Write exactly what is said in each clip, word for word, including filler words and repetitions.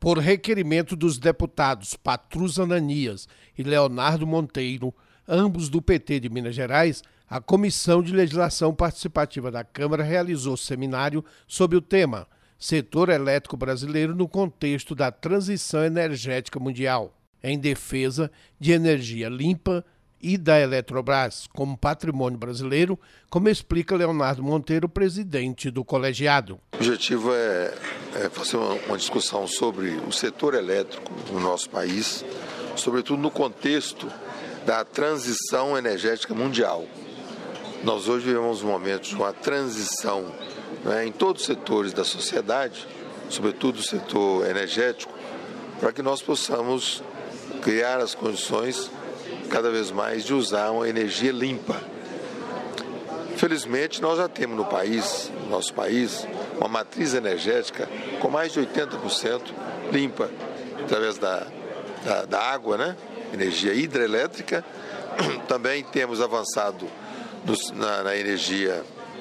Por requerimento dos deputados Patrus Ananias e Leonardo Monteiro, ambos do P T de Minas Gerais, a Comissão de Legislação Participativa da Câmara realizou seminário sobre o tema Setor Elétrico Brasileiro no contexto da transição energética mundial, em defesa de energia limpa e da Eletrobras como patrimônio brasileiro, como explica Leonardo Monteiro, presidente do colegiado. O objetivo é, é fazer uma, uma discussão sobre o setor elétrico no nosso país, sobretudo no contexto da transição energética mundial. Nós hoje vivemos um momento de uma transição, né, em todos os setores da sociedade, sobretudo o setor energético, para que nós possamos criar as condições cada vez mais de usar uma energia limpa. Felizmente, nós já temos no país, no nosso país, uma matriz energética com mais de oitenta por cento limpa, através da, da, da água, né? Energia hidrelétrica. Também temos avançado no, na, na energia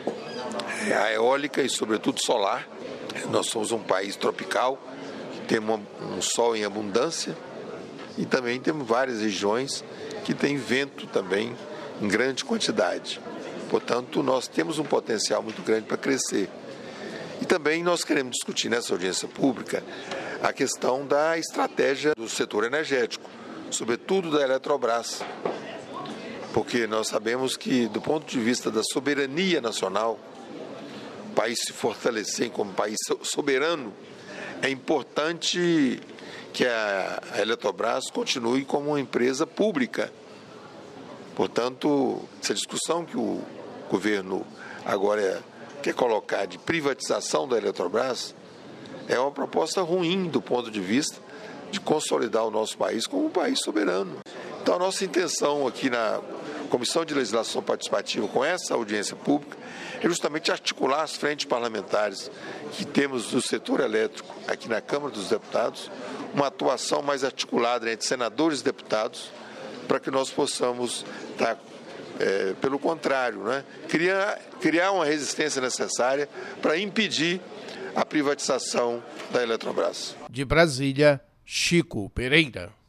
eólica e, sobretudo, solar. Nós somos um país tropical, temos um sol em abundância e também temos várias regiões que têm vento também em grande quantidade. Portanto, nós temos um potencial muito grande para crescer. E também nós queremos discutir nessa audiência pública a questão da estratégia do setor energético, sobretudo da Eletrobras, porque nós sabemos que, do ponto de vista da soberania nacional, o país se fortalecer como país soberano, é importante que a Eletrobras continue como uma empresa pública. Portanto, essa discussão que o governo agora quer colocar de privatização da Eletrobras é uma proposta ruim do ponto de vista de consolidar o nosso país como um país soberano. Então, a nossa intenção aqui na Comissão de Legislação Participativa, com essa audiência pública, é justamente articular as frentes parlamentares que temos do setor elétrico aqui na Câmara dos Deputados, uma atuação mais articulada entre senadores e deputados, para que nós possamos estar, é, pelo contrário, né, criar, criar uma resistência necessária para impedir a privatização da Eletrobras. De Brasília, Chico Pereira.